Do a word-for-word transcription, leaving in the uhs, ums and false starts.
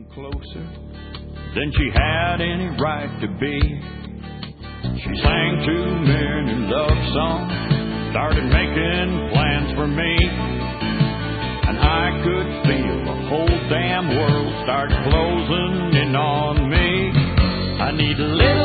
closer than she had any right to be. She sang too many love songs, started making plans for me, and I could feel the whole damn world start closing in on me. I need to live